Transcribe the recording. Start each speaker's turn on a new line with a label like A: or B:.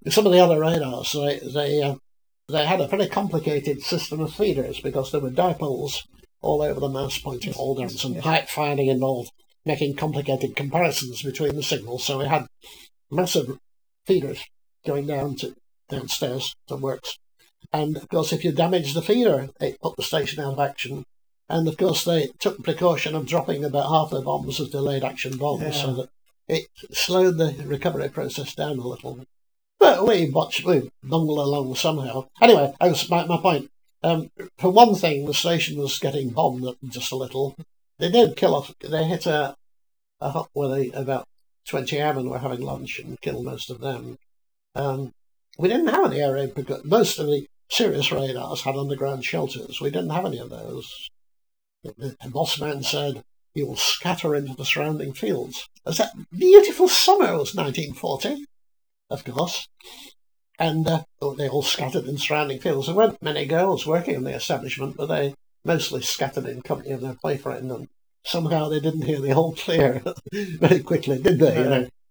A: some of the other radars, they had a very complicated system of feeders because there were dipoles all over the mass pointing all down. Some pipe finding involved, making complicated comparisons between the signals. So we had massive feeders going downstairs to works. And of course, if you damage the feeder, it put the station out of action. And of course, they took the precaution of dropping about half their bombs as delayed action bombs, so that it slowed the recovery process down a little. But we bungled along somehow. Anyway, that was my point. For one thing, the station was getting bombed just a little. They did kill off. They hit a hut where about 20 airmen were having lunch and killed most of them. We didn't have any air raid. Most of the serious radars had underground shelters. We didn't have any of those. The boss man said, "You will scatter into the surrounding fields." It was that beautiful summer. It was 1940, of course. And they all scattered in surrounding fields. There weren't many girls working in the establishment, but they mostly scattered in company of their boyfriend. And somehow they didn't hear the all clear very quickly, did they?